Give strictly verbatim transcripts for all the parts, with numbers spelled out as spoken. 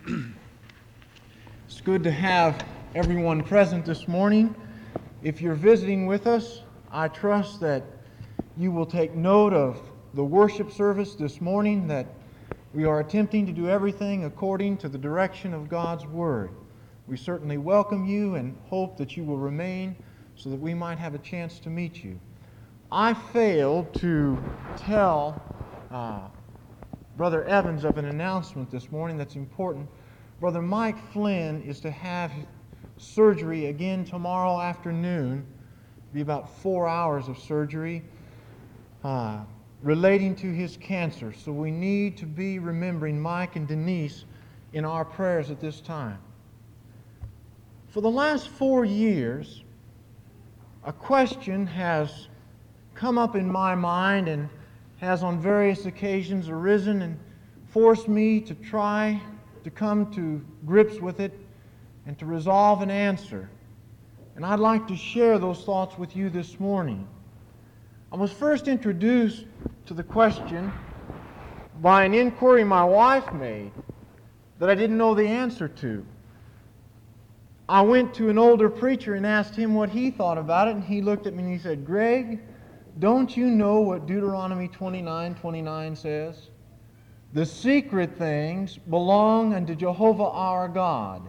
It's good to have everyone present this morning. If you're visiting with us, I trust that you will take note of the worship service this morning, that we are attempting to do everything according to the direction of God's Word. We certainly welcome you and hope that you will remain so that we might have a chance to meet you. I failed to tell uh, Brother Evans of an announcement this morning that's important. Brother Mike Flynn is to have surgery again tomorrow afternoon. It'll be about four hours of surgery uh, relating to his cancer. So we need to be remembering Mike and Denise in our prayers at this time. For the last four years, a question has come up in my mind and has on various occasions arisen and forced me to try to come to grips with it and to resolve an answer. And I'd like to share those thoughts with you this morning. I was first introduced to the question by an inquiry my wife made that I didn't know the answer to. I went to an older preacher and asked him what he thought about it, and he looked at me and he said, "Greg, don't you know what Deuteronomy twenty-nine twenty-nine says? The secret things belong unto Jehovah our God."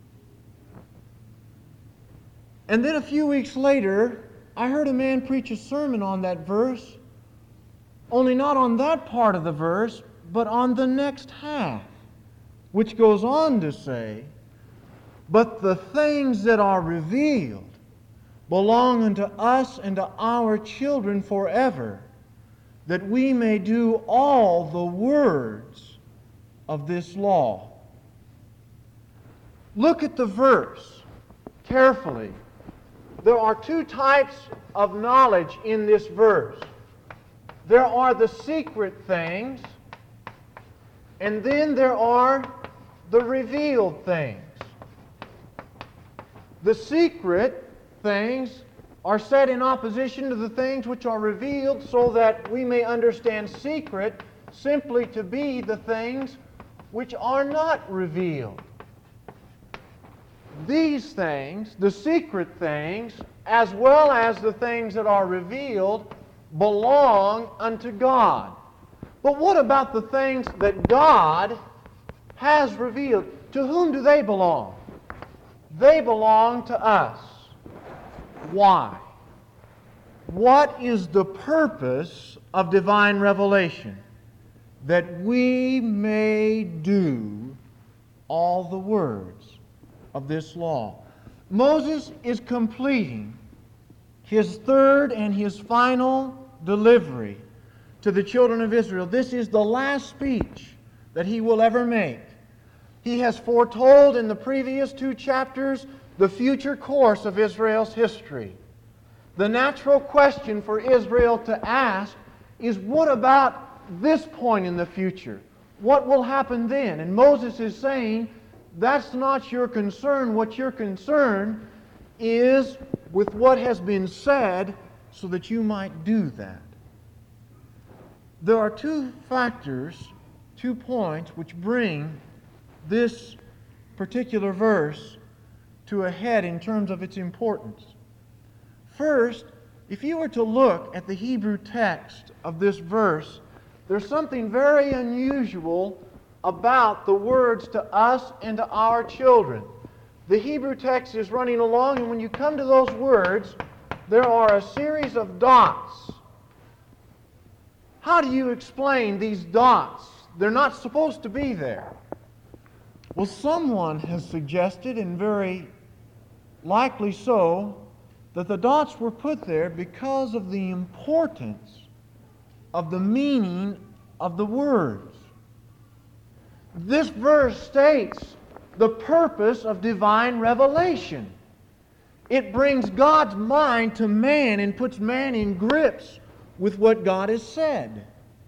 And then a few weeks later, I heard a man preach a sermon on that verse, only not on that part of the verse, but on the next half, which goes on to say, "But the things that are revealed belong unto us and to our children forever, that we may do all the words of this law." Look at the verse carefully. There are two types of knowledge in this verse. There are the secret things, and then there are the revealed things. The secret things are set in opposition to the things which are revealed, so that we may understand secret simply to be the things which are not revealed. These things, the secret things, as well as the things that are revealed, belong unto God. But what about the things that God has revealed? To whom do they belong? They belong to us. Why? What is the purpose of divine revelation? That we may do all the words of this law. Moses is completing his third and his final delivery to the children of Israel. This is the last speech that he will ever make. He has foretold in the previous two chapters the future course of Israel's history. The natural question for Israel to ask is, what about this point in the future? What will happen then? And Moses is saying, that's not your concern. What your concern is with what has been said, so that you might do that. There are two factors, two points, which bring this particular verse to a head in terms of its importance. First, if you were to look at the Hebrew text of this verse, there's something very unusual about the words "to us and to our children." The Hebrew text is running along, and when you come to those words, there are a series of dots. How do you explain these dots? They're not supposed to be there. Well, someone has suggested, and very likely so, that the dots were put there because of the importance of the meaning of the words. This verse states the purpose of divine revelation. It brings God's mind to man and puts man in grips with what God has said.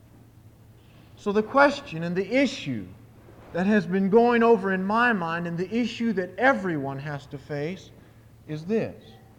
So the question and the issue that has been going over in my mind, and the issue that everyone has to face, is this: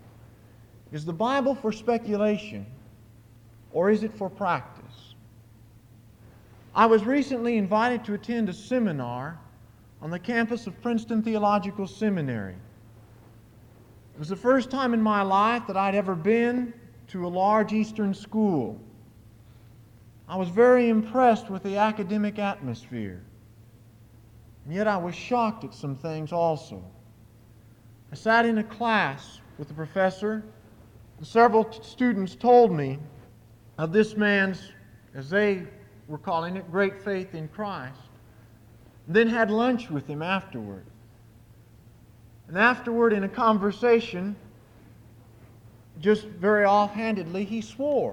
is the Bible for speculation, or is it for practice? I was recently invited to attend a seminar on the campus of Princeton Theological Seminary. It was the first time in my life that I'd ever been to a large Eastern school. I was very impressed with the academic atmosphere, and yet I was shocked at some things also. I sat in a class with the professor, and several t- students told me of this man's, as they were calling it, great faith in Christ, and then had lunch with him afterward. And afterward, in a conversation, just very offhandedly, he swore.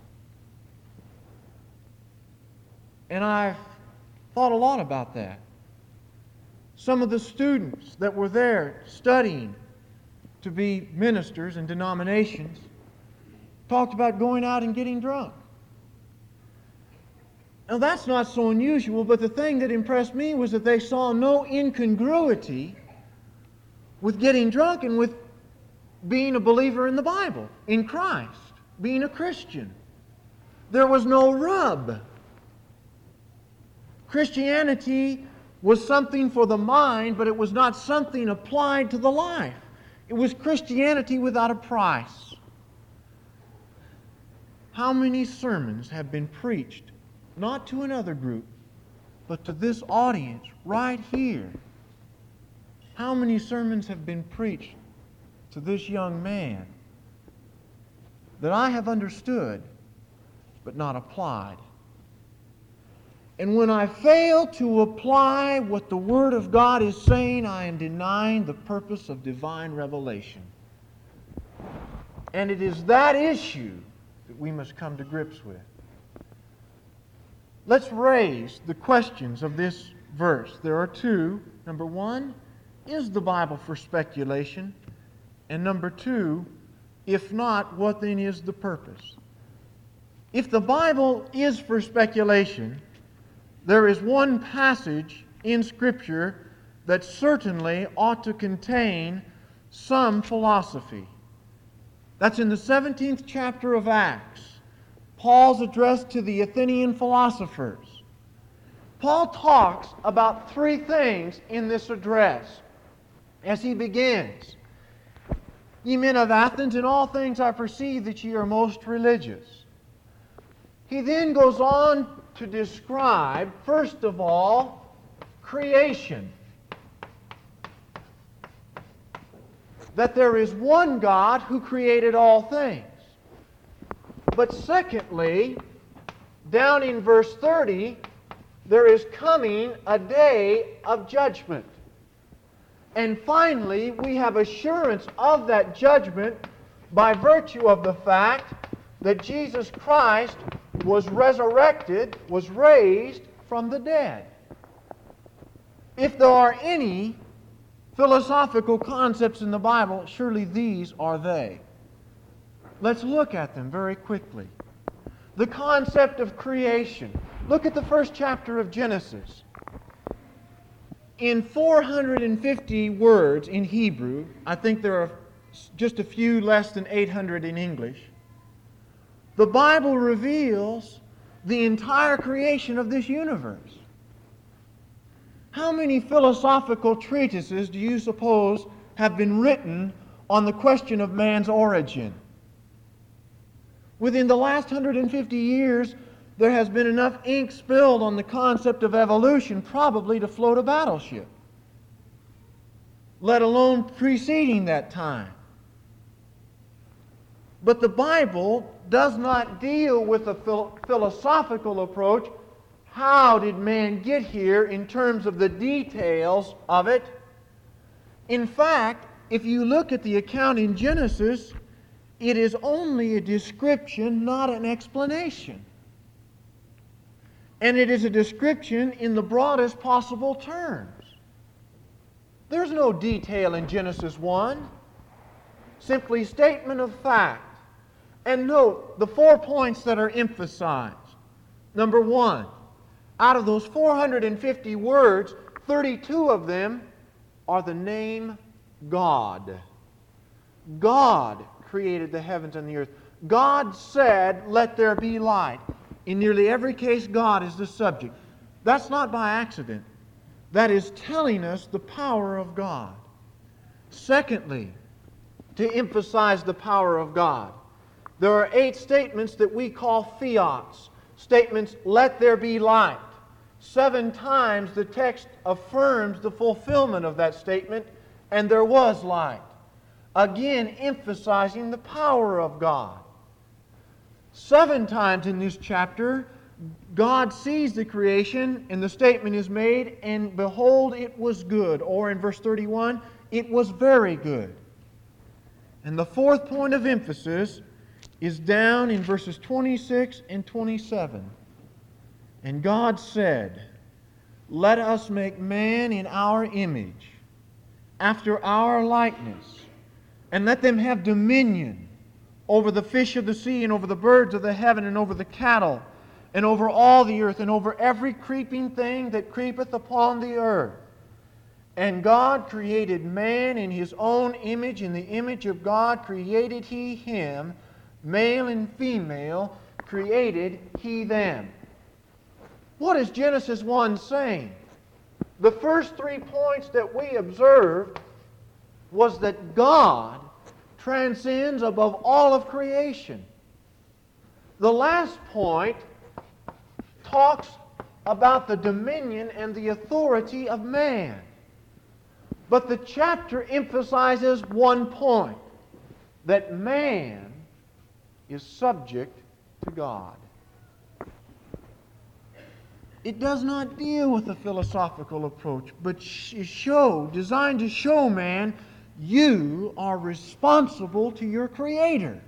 And I've thought a lot about that. Some of the students that were there studying to be ministers in denominations talked about going out and getting drunk. Now that's not so unusual, but the thing that impressed me was that they saw no incongruity with getting drunk and with being a believer in the Bible, in Christ, being a Christian. There was no rub. Christianity was something for the mind, but it was not something applied to the life. It was Christianity without a price. How many sermons have been preached, not to another group, but to this audience right here? How many sermons have been preached to this young man that I have understood but not applied? And when I fail to apply what the Word of God is saying, I am denying the purpose of divine revelation. And it is that issue that we must come to grips with. Let's raise the questions of this verse. There are two. Number one, is the Bible for speculation? And number two, if not, what then is the purpose? If the Bible is for speculation, there is one passage in Scripture that certainly ought to contain some philosophy. That's in the seventeenth chapter of Acts. Paul's address to the Athenian philosophers. Paul talks about three things in this address as he begins. Ye men of Athens, in all things I perceive that ye are most religious. He then goes on to describe, first of all, creation. That there is one God who created all things. But secondly, down in verse thirty, there is coming a day of judgment. And finally, we have assurance of that judgment by virtue of the fact that Jesus Christ was resurrected, was raised from the dead. If there are any philosophical concepts in the Bible, surely these are they. Let's look at them very quickly. The concept of creation. Look at the first chapter of Genesis. In four hundred fifty words in Hebrew, I think there are just a few less than eight hundred in English, the Bible reveals the entire creation of this universe. How many philosophical treatises do you suppose have been written on the question of man's origin? Within the last one hundred fifty years, there has been enough ink spilled on the concept of evolution probably to float a battleship, let alone preceding that time. But the Bible does not deal with a phil- philosophical approach. How did man get here in terms of the details of it? In fact, if you look at the account in Genesis, it is only a description, not an explanation. And it is a description in the broadest possible terms. There's no detail in Genesis one. Simply statement of fact. And note the four points that are emphasized. Number one, out of those four hundred fifty words, thirty-two of them are the name God. God created the heavens and the earth. God said, "Let there be light." In nearly every case, God is the subject. That's not by accident. that is telling us the power of God. Secondly, to emphasize the power of God, there are eight statements that we call fiats. Statements, let there be light. Seven times the text affirms the fulfillment of that statement, and there was light. Again, emphasizing the power of God. Seven times in this chapter, God sees the creation, and the statement is made, and behold, it was good. Or in verse thirty-one, it was very good. And the fourth point of emphasis is down in verses twenty-six and twenty-seven. And God said, let us make man in our image, after our likeness, and let them have dominion over the fish of the sea, and over the birds of the heaven, and over the cattle, and over all the earth, and over every creeping thing that creepeth upon the earth. And God created man in His own image. In the image of God created He him. Male and female created He them. What is Genesis one saying? The first three points that we observed was that God transcends above all of creation. The last point talks about the dominion and the authority of man. But the chapter emphasizes one point, that man is subject to God. It does not deal with a philosophical approach, but is show, designed to show man, you are responsible to your Creator.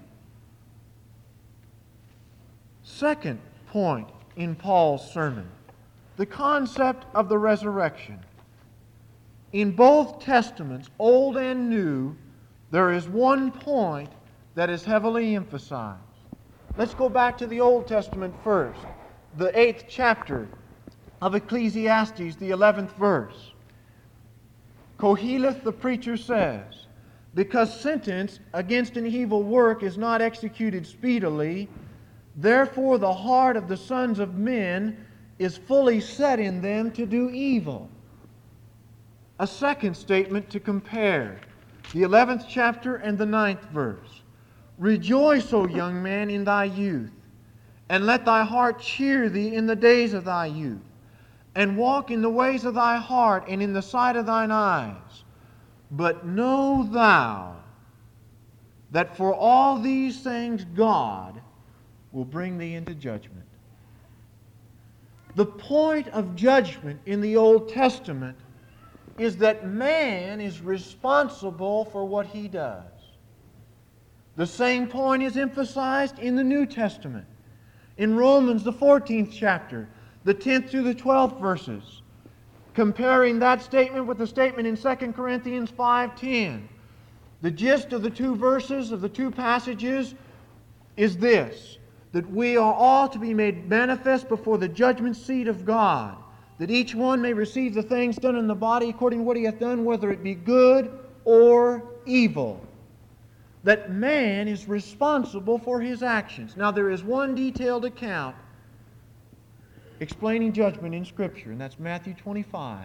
Second point in Paul's sermon, the concept of the resurrection. In both Testaments, Old and New, there is one point that is heavily emphasized. Let's go back to the Old Testament first, the eighth chapter of Ecclesiastes, the eleventh verse. Koheleth the preacher says, because sentence against an evil work is not executed speedily, therefore the heart of the sons of men is fully set in them to do evil. A second statement to compare, the eleventh chapter and the ninth verse. Rejoice, O young man, in thy youth, and let thy heart cheer thee in the days of thy youth, and walk in the ways of thy heart and in the sight of thine eyes. But know thou that for all these things God will bring thee into judgment. The point of judgment in the Old Testament is that man is responsible for what he does. The same point is emphasized in the New Testament. In Romans, the fourteenth chapter, the tenth through the twelfth verses, comparing that statement with the statement in Second Corinthians five ten. The gist of the two verses, of the two passages, is this, that we are all to be made manifest before the judgment seat of God, that each one may receive the things done in the body according to what he hath done, whether it be good or evil. That man is responsible for his actions. Now there is one detailed account explaining judgment in Scripture, and that's Matthew twenty-five.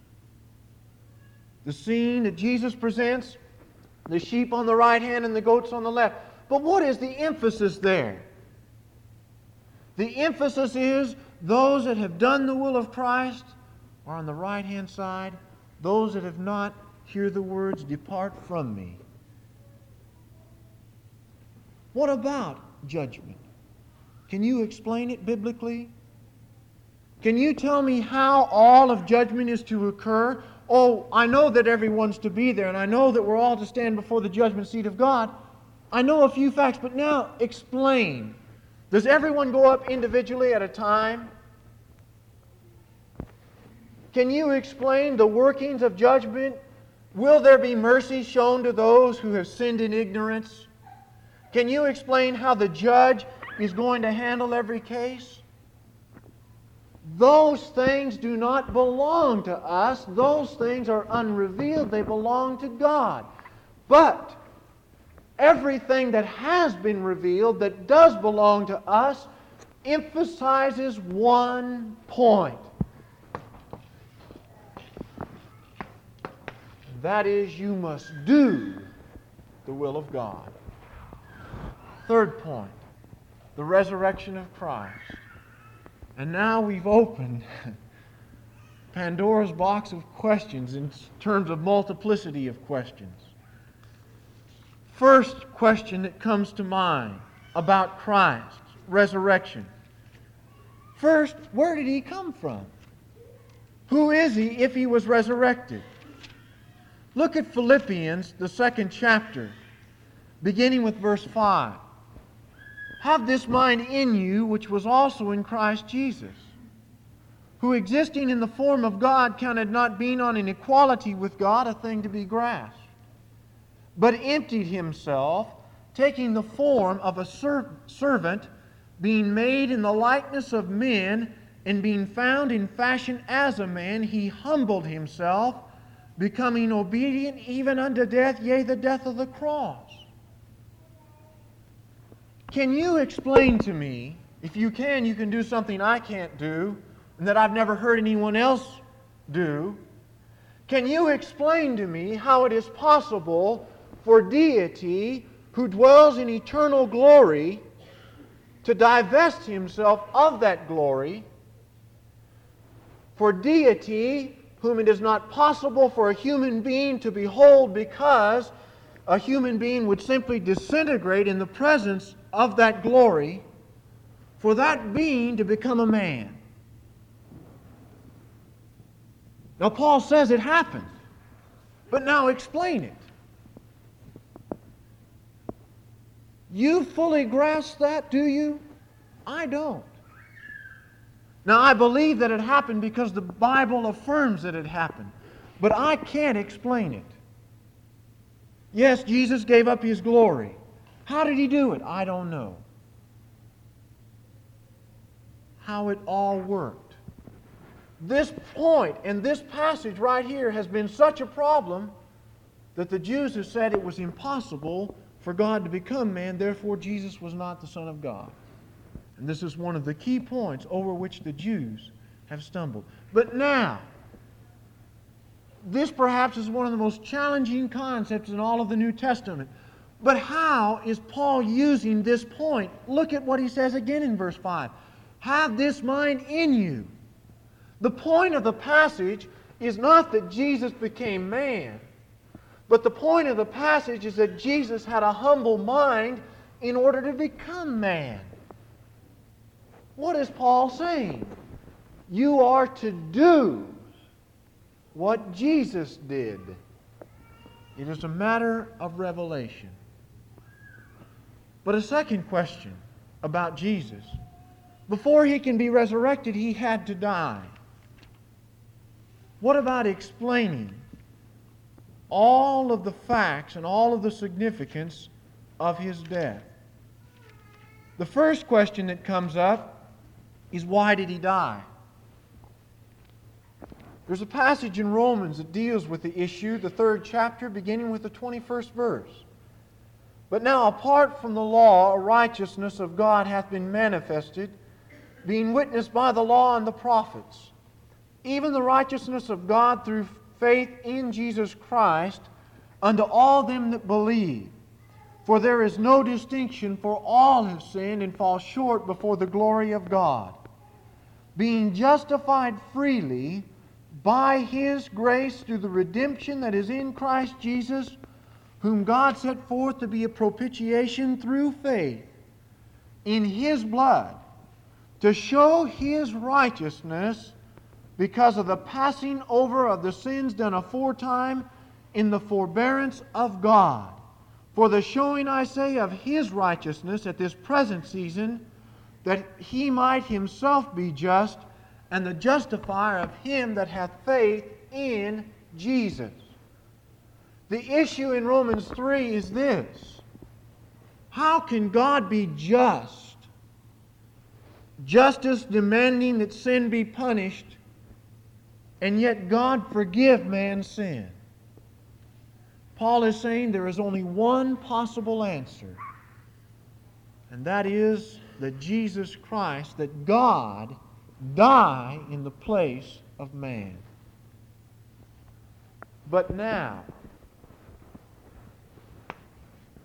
The scene that Jesus presents, the sheep on the right hand and the goats on the left. But what is the emphasis there? The emphasis is those that have done the will of Christ are on the right-hand side. Those that have not hear the words, depart from me. What about judgment? Can you explain it biblically? Can you tell me how all of judgment is to occur? Oh, I know that everyone's to be there, and I know that we're all to stand before the judgment seat of God. I know a few facts, but now explain. Does everyone go up individually at a time? Can you explain the workings of judgment? Will there be mercy shown to those who have sinned in ignorance? Can you explain how the judge is going to handle every case? Those things do not belong to us. Those things are unrevealed. They belong to God. But everything that has been revealed that does belong to us emphasizes one point. That is, you must do the will of God. Third point, the resurrection of Christ. And now we've opened Pandora's box of questions in terms of multiplicity of questions. First question that comes to mind about Christ's resurrection. First, where did He come from? Who is He if He was resurrected? Look at Philippians, the second chapter, beginning with verse five. Have this mind in you, which was also in Christ Jesus, who existing in the form of God counted not being on an equality with God a thing to be grasped, but emptied Himself, taking the form of a ser- servant, being made in the likeness of men, and being found in fashion as a man, He humbled Himself, becoming obedient even unto death, yea, the death of the cross. Can you explain to me, if you can, you can do something I can't do, and that I've never heard anyone else do. Can you explain to me how it is possible for deity, who dwells in eternal glory, to divest Himself of that glory, for deity, whom it is not possible for a human being to behold because a human being would simply disintegrate in the presence of that glory, for that being to become a man? Now Paul says it happened, but now explain it. You fully grasp that, do you? I don't. Now I believe that it happened because the Bible affirms that it happened, but I can't explain it. Yes, Jesus gave up His glory. How did He do it? I don't know. How it all worked. This point and this passage right here has been such a problem that the Jews have said it was impossible for God to become man, therefore Jesus was not the Son of God. And this is one of the key points over which the Jews have stumbled. But now, this perhaps is one of the most challenging concepts in all of the New Testament. But how is Paul using this point? Look at what he says again in verse five. Have this mind in you. The point of the passage is not that Jesus became man, but the point of the passage is that Jesus had a humble mind in order to become man. What is Paul saying? You are to do what Jesus did. It is a matter of revelation. But a second question about Jesus. Before He can be resurrected, He had to die. What about explaining all of the facts and all of the significance of His death? The first question that comes up is, why did He die? There's a passage in Romans that deals with the issue, the third chapter, beginning with the twenty-first verse. But now, apart from the law, a righteousness of God hath been manifested, being witnessed by the law and the prophets, even the righteousness of God through faith in Jesus Christ, unto all them that believe. For there is no distinction, for all have sinned and fall short before the glory of God, being justified freely by His grace through the redemption that is in Christ Jesus, whom God set forth to be a propitiation through faith in His blood, to show His righteousness because of the passing over of the sins done aforetime in the forbearance of God, for the showing, I say, of His righteousness at this present season, that He might Himself be just, and the justifier of him that hath faith in Jesus. The issue in Romans three is this: how can God be just? Justice demanding that sin be punished, and yet God forgive man's sin. Paul is saying there is only one possible answer, and that is that Jesus Christ, that God die in the place of man. But now,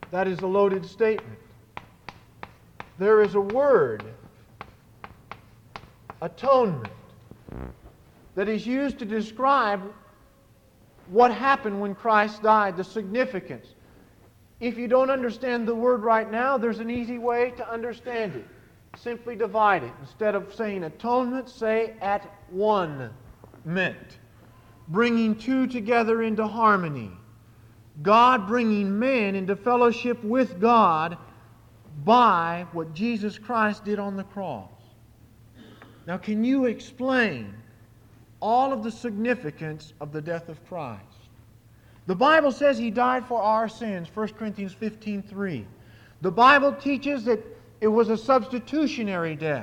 That is a loaded statement. There is a word, atonement, that is used to describe what happened when Christ died, the significance. If you don't understand the word right now, there's an easy way to understand it. Simply divide it. Instead of saying atonement, say at one meant. Bringing two together into harmony. God bringing man into fellowship with God by what Jesus Christ did on the cross. Now, can you explain all of the significance of the death of Christ? The Bible says He died for our sins, First Corinthians fifteen three. The Bible teaches that it was a substitutionary death.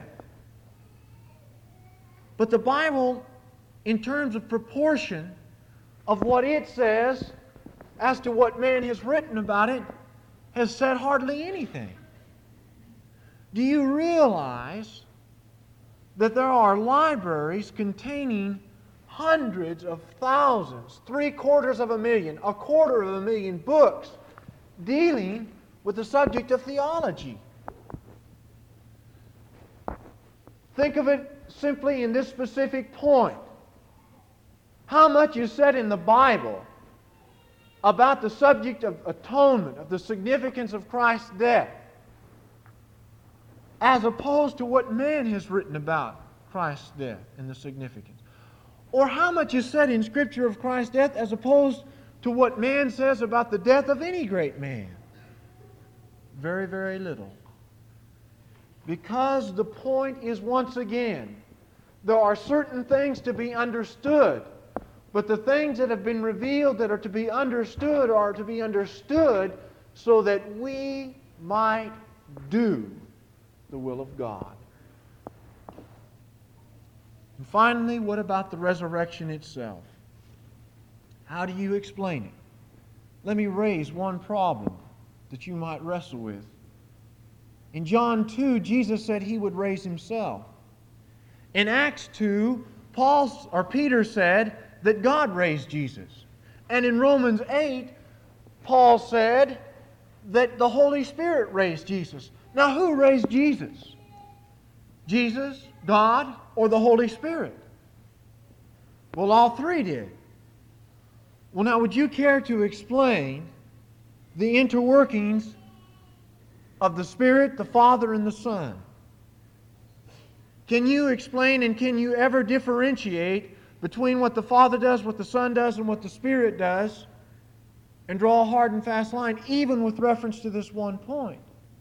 But the Bible, in terms of proportion of what it says as to what man has written about it, has said hardly anything. Do you realize that there are libraries containing hundreds of thousands, three quarters of a million, a quarter of a million books dealing with the subject of theology? Think of it simply in this specific point. How much is said in the Bible about the subject of atonement, of the significance of Christ's death, as opposed to what man has written about Christ's death and the significance? Or how much is said in Scripture of Christ's death as opposed to what man says about the death of any great man? Very, very little. Because the point is, once again, there are certain things to be understood, but the things that have been revealed that are to be understood are to be understood so that we might do the will of God. And finally, what about the resurrection itself? How do you explain it? Let me raise one problem that you might wrestle with. In John two, Jesus said He would raise Himself. In Acts two, Paul or Peter said that God raised Jesus. And in Romans eight, Paul said that the Holy Spirit raised Jesus. Now, who raised Jesus? Jesus, God, or the Holy Spirit? Well, all three did. Well, now, would you care to explain the interworkings of the Spirit, the Father, and the Son? Can you explain and can you ever differentiate between what the Father does, what the Son does, and what the Spirit does, and draw a hard and fast line, even with reference to this one point?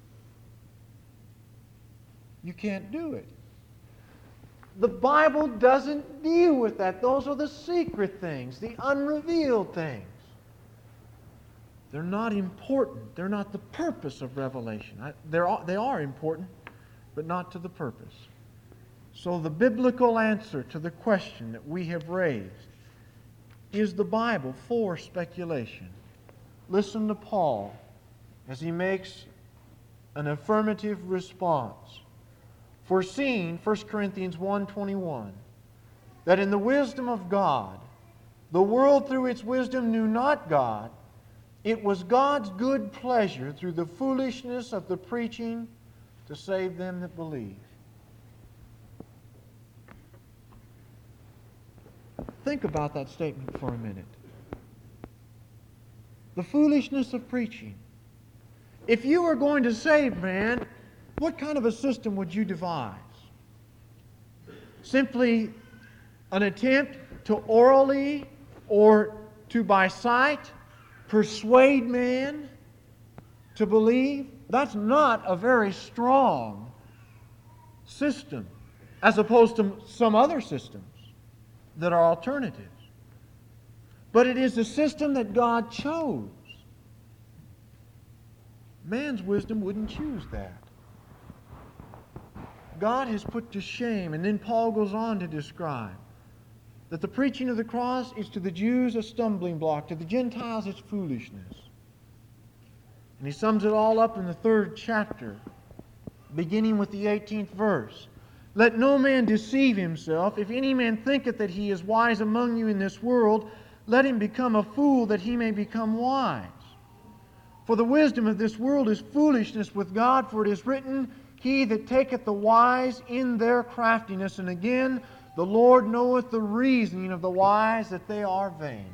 You can't do it. The Bible doesn't deal with that. Those are the secret things, the unrevealed things. They're not important. They're not the purpose of revelation. I, they're, they are important, but not to the purpose. So the biblical answer to the question that we have raised, is the Bible for speculation? Listen to Paul as he makes an affirmative response. Foreseeing, First Corinthians one twenty-one, that in the wisdom of God, the world through its wisdom knew not God, it was God's good pleasure through the foolishness of the preaching to save them that believe. Think about that statement for a minute. The foolishness of preaching. If you were going to save man, what kind of a system would you devise? Simply an attempt to orally or to by sight persuade man to believe? That's not a very strong system, as opposed to some other systems that are alternatives. But it is a system that God chose. Man's wisdom wouldn't choose that. God has put to shame, and then Paul goes on to describe that the preaching of the cross is to the Jews a stumbling block, to the Gentiles it's foolishness. And he sums it all up in the third chapter, beginning with the eighteenth verse. Let no man deceive himself. If any man thinketh that he is wise among you in this world, let him become a fool that he may become wise. For the wisdom of this world is foolishness with God, for it is written, He that taketh the wise in their craftiness. And again, the Lord knoweth the reasoning of the wise, that they are vain.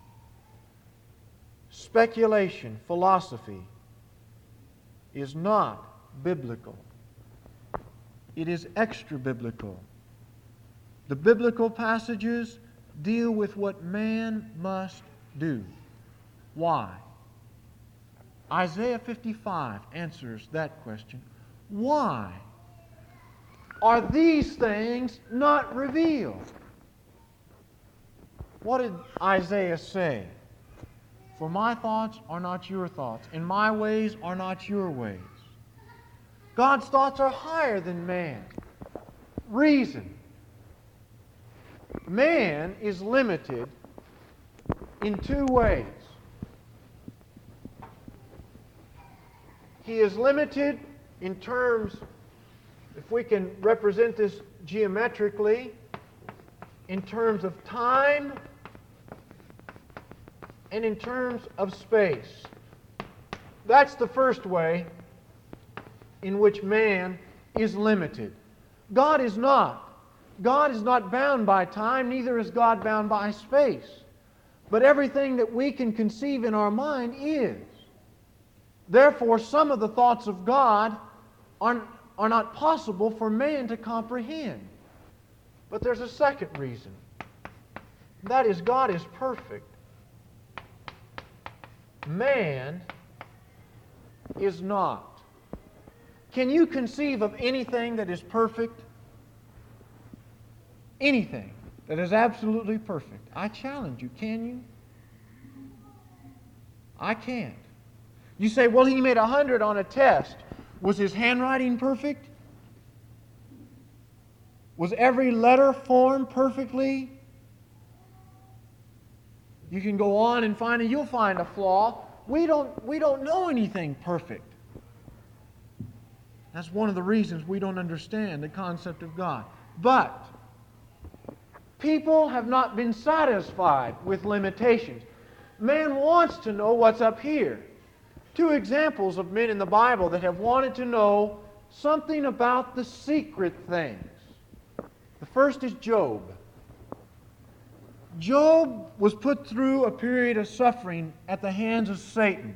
Speculation, philosophy, is not biblical. It is extra-biblical. The biblical passages deal with what man must do. Why? Isaiah fifty-five answers that question. Why are these things not revealed? What did Isaiah say? For my thoughts are not your thoughts, and my ways are not your ways. God's thoughts are higher than man. Reason. Man is limited in two ways. He is limited in terms, if we can represent this geometrically, in terms of time and in terms of space. That's the first way in which man is limited. God is not. God is not bound by time, neither is God bound by space. But everything that we can conceive in our mind is. Therefore, some of the thoughts of God are, are not possible for man to comprehend. But there's a second reason. That is, God is perfect. Man is not. Can you conceive of anything that is perfect? Anything that is absolutely perfect? I challenge you, can you? I can't. You say, well, he made a hundred on a test. Was his handwriting perfect? Was every letter formed perfectly? You can go on and find it. You'll find a flaw. We don't, we don't know anything perfect. That's one of the reasons we don't understand the concept of God. But people have not been satisfied with limitations. Man wants to know what's up here. Two examples of men in the Bible that have wanted to know something about the secret things. The first is Job. Job was put through a period of suffering at the hands of Satan.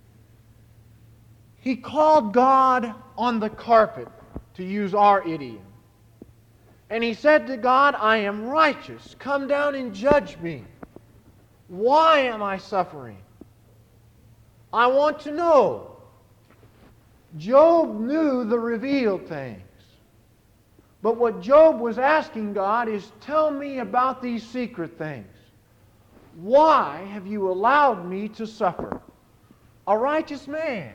He called God on the carpet, to use our idiom. And he said to God, I am righteous. Come down and judge me. Why am I suffering? I want to know. Job knew the revealed things. But what Job was asking God is, tell me about these secret things. Why have you allowed me to suffer? A righteous man.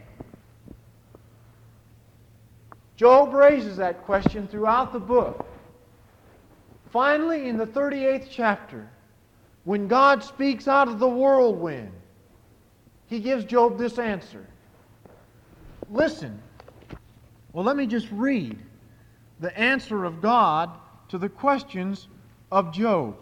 Job raises that question throughout the book. Finally, in the thirty-eighth chapter, when God speaks out of the whirlwind, He gives Job this answer. Listen. Well, let me just read the answer of God to the questions of Job.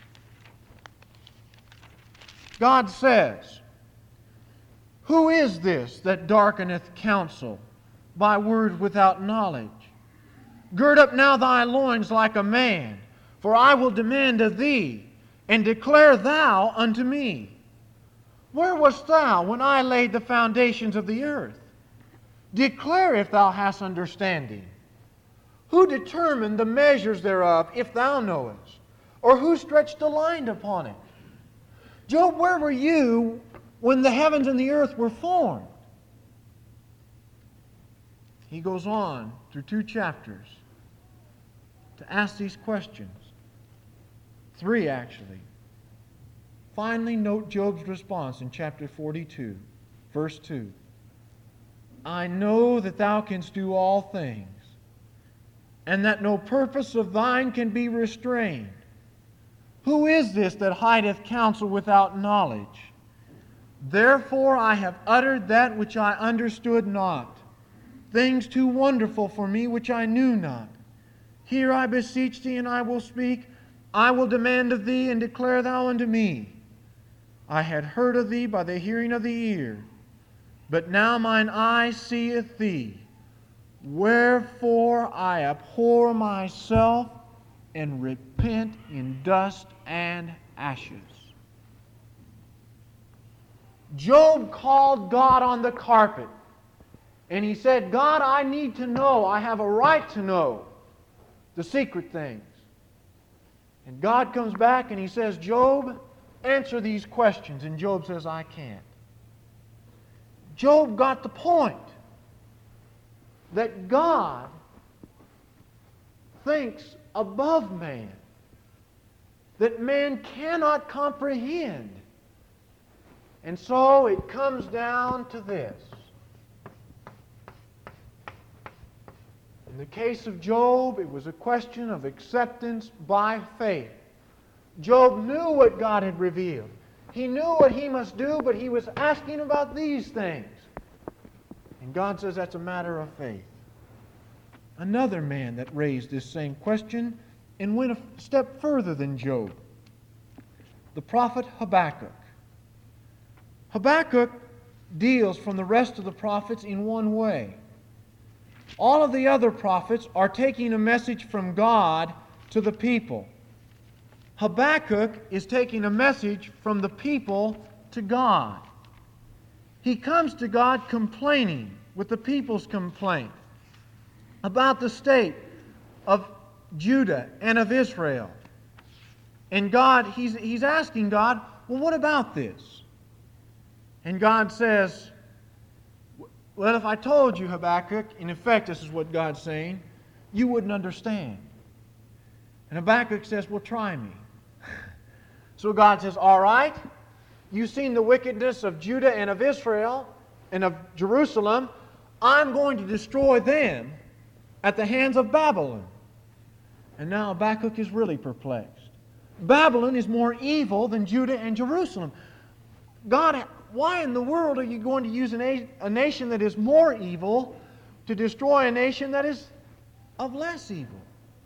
God says, who is this that darkeneth counsel by words without knowledge? Gird up now thy loins like a man, for I will demand of thee, and declare thou unto me. Where wast thou when I laid the foundations of the earth? Declare if thou hast understanding. Who determined the measures thereof, if thou knowest? Or who stretched a line upon it? Job, where were you when the heavens and the earth were formed? He goes on through two chapters to ask these questions. Three, actually. Finally, note Job's response in chapter forty-two, verse two. I know that thou canst do all things, and that no purpose of thine can be restrained. Who is this that hideth counsel without knowledge? Therefore I have uttered that which I understood not, things too wonderful for me which I knew not. Hear, I beseech thee, and I will speak. I will demand of thee, and declare thou unto me. I had heard of thee by the hearing of the ear, But now mine eye seeth thee. Wherefore I abhor myself and repent in dust and ashes. Job called God on the carpet. And he said, God, I need to know. I have a right to know the secret things. And God comes back and he says, Job, answer these questions. And Job says, I can't. Job got the point that God thinks above man, that man cannot comprehend. And so it comes down to this. In the case of Job, it was a question of acceptance by faith. Job knew what God had revealed. He knew what he must do, but he was asking about these things. And God says that's a matter of faith. Another man that raised this same question and went a step further than Job, the prophet Habakkuk. Habakkuk deals from the rest of the prophets in one way. All of the other prophets are taking a message from God to the people. Habakkuk is taking a message from the people to God. He comes to God complaining with the people's complaint about the state of Judah and of Israel. And God, he's, he's asking God, well, what about this? And God says, well, if I told you, Habakkuk, in effect, this is what God's saying, you wouldn't understand. And Habakkuk says, well, try me. So God says, all right, you've seen the wickedness of Judah and of Israel and of Jerusalem. I'm going to destroy them at the hands of Babylon. And now Habakkuk is really perplexed. Babylon is more evil than Judah and Jerusalem. God, why in the world are you going to use a, na- a nation that is more evil to destroy a nation that is of less evil?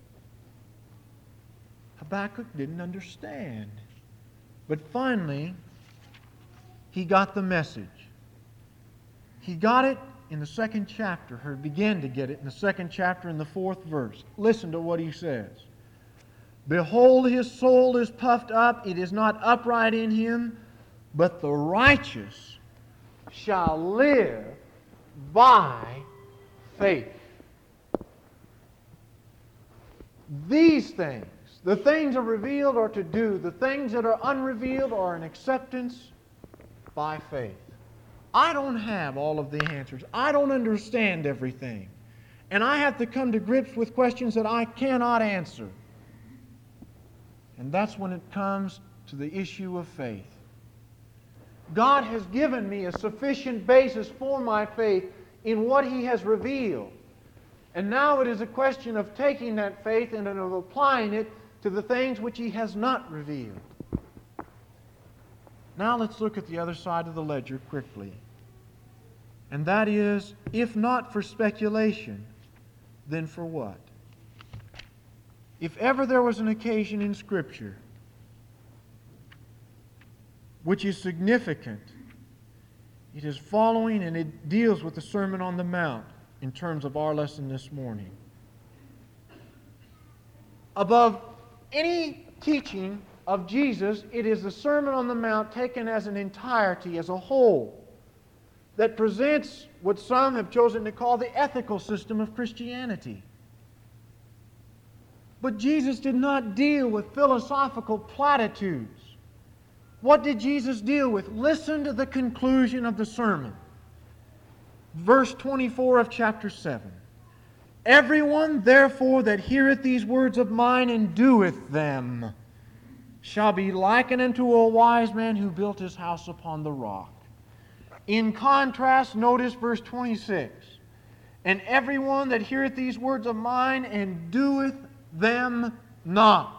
Habakkuk didn't understand. But finally, he got the message. He got it in the second chapter, or began to get it in the second chapter in the fourth verse. Listen to what he says. Behold, his soul is puffed up, it is not upright in him, but the righteous shall live by faith. These things, the things that are revealed are to do, the things that are unrevealed are an acceptance by faith. I don't have all of the answers. I don't understand everything. And I have to come to grips with questions that I cannot answer. And that's when it comes to the issue of faith. God has given me a sufficient basis for my faith in what He has revealed. And now it is a question of taking that faith and of applying it to the things which He has not revealed. Now let's look at the other side of the ledger quickly. And that is, if not for speculation, then for what? If ever there was an occasion in Scripture which is significant, it is following and it deals with the Sermon on the Mount in terms of our lesson this morning. Above any teaching of Jesus, it is the Sermon on the Mount taken as an entirety, as a whole, that presents what some have chosen to call the ethical system of Christianity. But Jesus did not deal with philosophical platitudes. What did Jesus deal with? Listen to the conclusion of the sermon. Verse twenty-four of chapter seven. Everyone, therefore, that heareth these words of mine and doeth them shall be likened unto a wise man who built his house upon the rock. In contrast, notice verse twenty-six. And everyone that heareth these words of mine and doeth them not.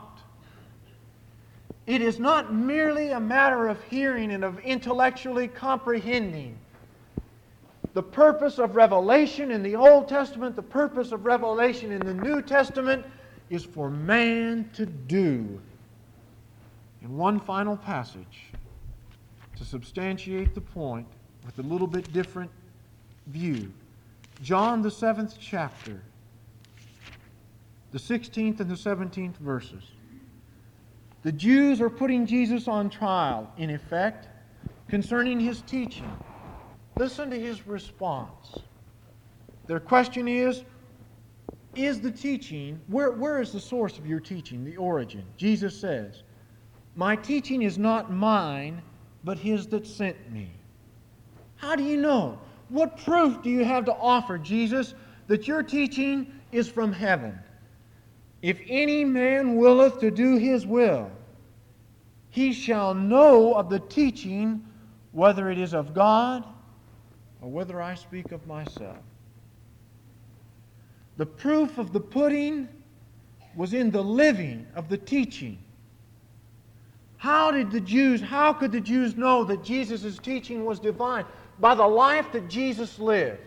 It is not merely a matter of hearing and of intellectually comprehending. The purpose of revelation in the Old Testament, the purpose of revelation in the New Testament is for man to do. In one final passage, to substantiate the point with a little bit different view. John, the seventh chapter, the sixteenth and the seventeenth verses. The Jews are putting Jesus on trial, in effect, concerning his teaching. Listen to his response. Their question is, is the teaching, where, where is the source of your teaching, the origin? Jesus says, my teaching is not mine, but his that sent me. How do you know? What proof do you have to offer, Jesus, that your teaching is from heaven? If any man willeth to do his will, he shall know of the teaching whether it is of God or whether I speak of myself. The proof of the pudding was in the living of the teaching. How did the Jews, how could the Jews know that Jesus' teaching was divine? By the life that Jesus lived.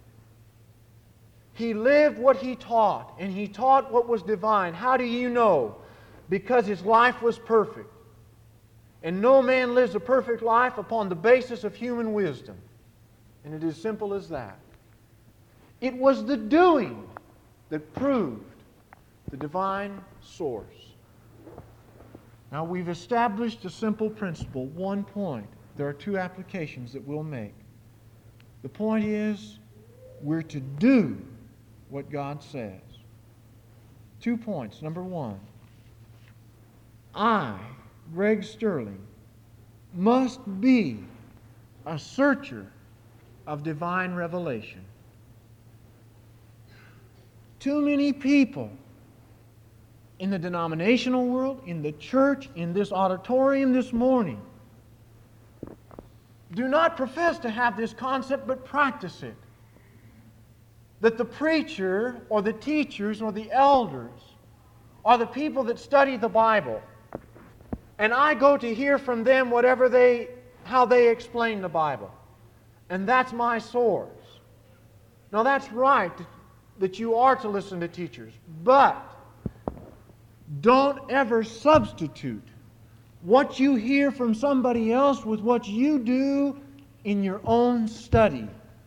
He lived what he taught, and he taught what was divine. How do you know? Because his life was perfect. And no man lives a perfect life upon the basis of human wisdom. And it is simple as that. It was the doing that proved the divine source. Now we've established a simple principle, one point. There are two applications that we'll make. The point is, we're to do what God says. Two points. Number one, I, Greg Sterling, must be a searcher of divine revelation. Too many people in the denominational world, in the church, in this auditorium this morning, do not profess to have this concept, but practice it. That the preacher or the teachers or the elders are the people that study the Bible. And I go to hear from them whatever they, how they explain the Bible. And that's my source. Now that's right that you are to listen to teachers. But don't ever substitute what you hear from somebody else with what you do in your own study.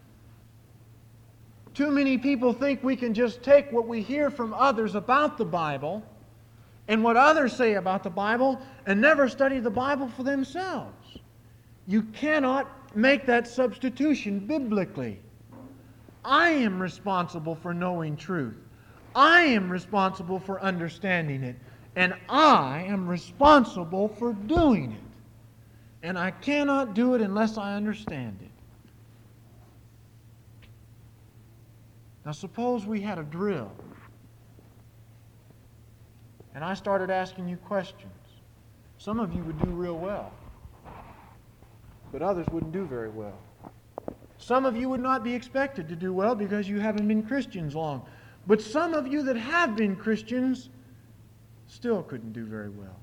Too many people think we can just take what we hear from others about the Bible and what others say about the Bible and never study the Bible for themselves. You cannot make that substitution biblically. I am responsible for knowing truth. I am responsible for understanding it. And I am responsible for doing it. And I cannot do it unless I understand it. Now suppose we had a drill. And I started asking you questions. Some of you would do real well. But others wouldn't do very well. Some of you would not be expected to do well because you haven't been Christians long. But some of you that have been Christians still couldn't do very well.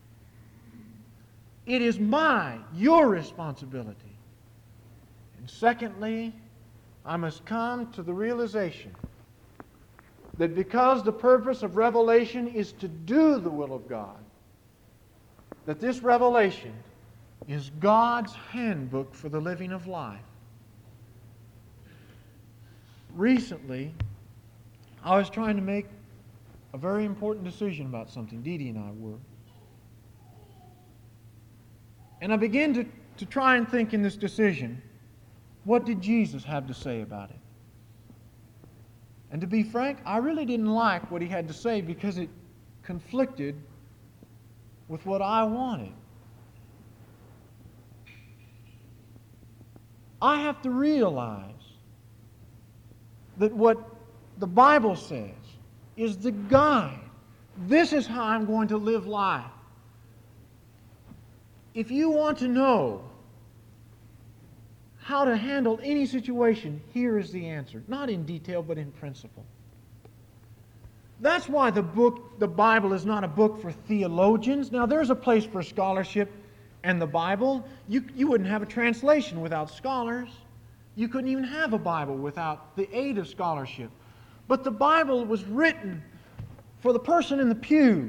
It is my, your responsibility. And secondly, I must come to the realization that because the purpose of revelation is to do the will of God, that this revelation is God's handbook for the living of life. Recently, I was trying to make a very important decision about something. Dee Dee and I were. And I began to, to try and think in this decision, what did Jesus have to say about it? And to be frank, I really didn't like what he had to say because it conflicted with what I wanted. I have to realize that what the Bible says is the guide. This is how I'm going to live life. If you want to know how to handle any situation, here is the answer. Not in detail, but in principle. That's why the book, the Bible is not a book for theologians. Now, there's a place for scholarship and the Bible. You, you wouldn't have a translation without scholars. You couldn't even have a Bible without the aid of scholarship. But the Bible was written for the person in the pew.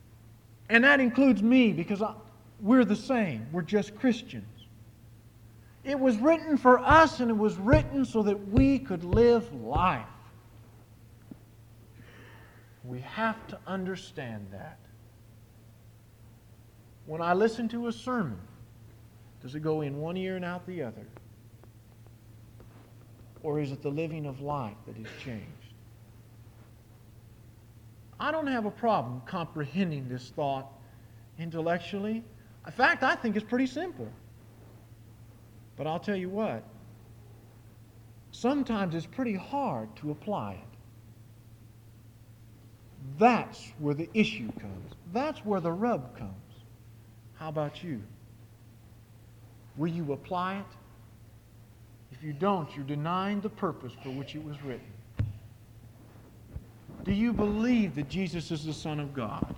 And that includes me because I, we're the same. We're just Christians. It was written for us, and it was written so that we could live life. We have to understand that. When I listen to a sermon, does it go in one ear and out the other? Or is it the living of life that is changed? I don't have a problem comprehending this thought intellectually. In fact, I think it's pretty simple. But I'll tell you what, sometimes it's pretty hard to apply it. That's where the issue comes. That's where the rub comes. How about you? Will you apply it? If you don't, you're denying the purpose for which it was written. Do you believe that Jesus is the Son of God?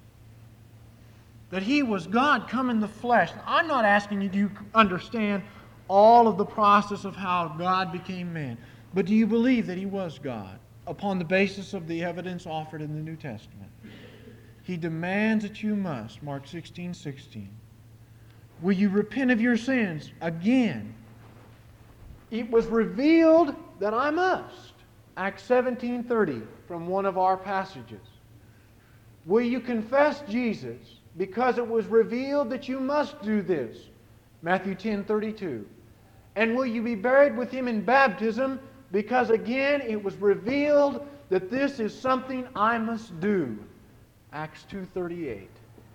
That He was God come in the flesh? I'm not asking you to understand all of the process of how God became man. But do you believe that He was God upon the basis of the evidence offered in the New Testament? He demands that you must, Mark sixteen sixteen. Will you repent of your sins? Again, it was revealed that I must. Acts seventeen thirty from one of our passages. Will you confess Jesus because it was revealed that you must do this? Matthew ten thirty-two. And will you be buried with Him in baptism because again it was revealed that this is something I must do? Acts two thirty-eight.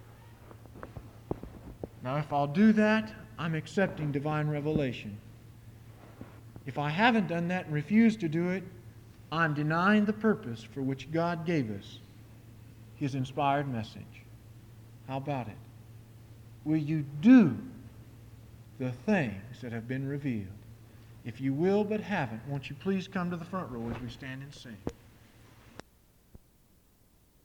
Now if I'll do that, I'm accepting divine revelation. If I haven't done that and refuse to do it, I'm denying the purpose for which God gave us His inspired message. How about it? Will you do the things that have been revealed? If you will but haven't, won't you please come to the front row as we stand and sing?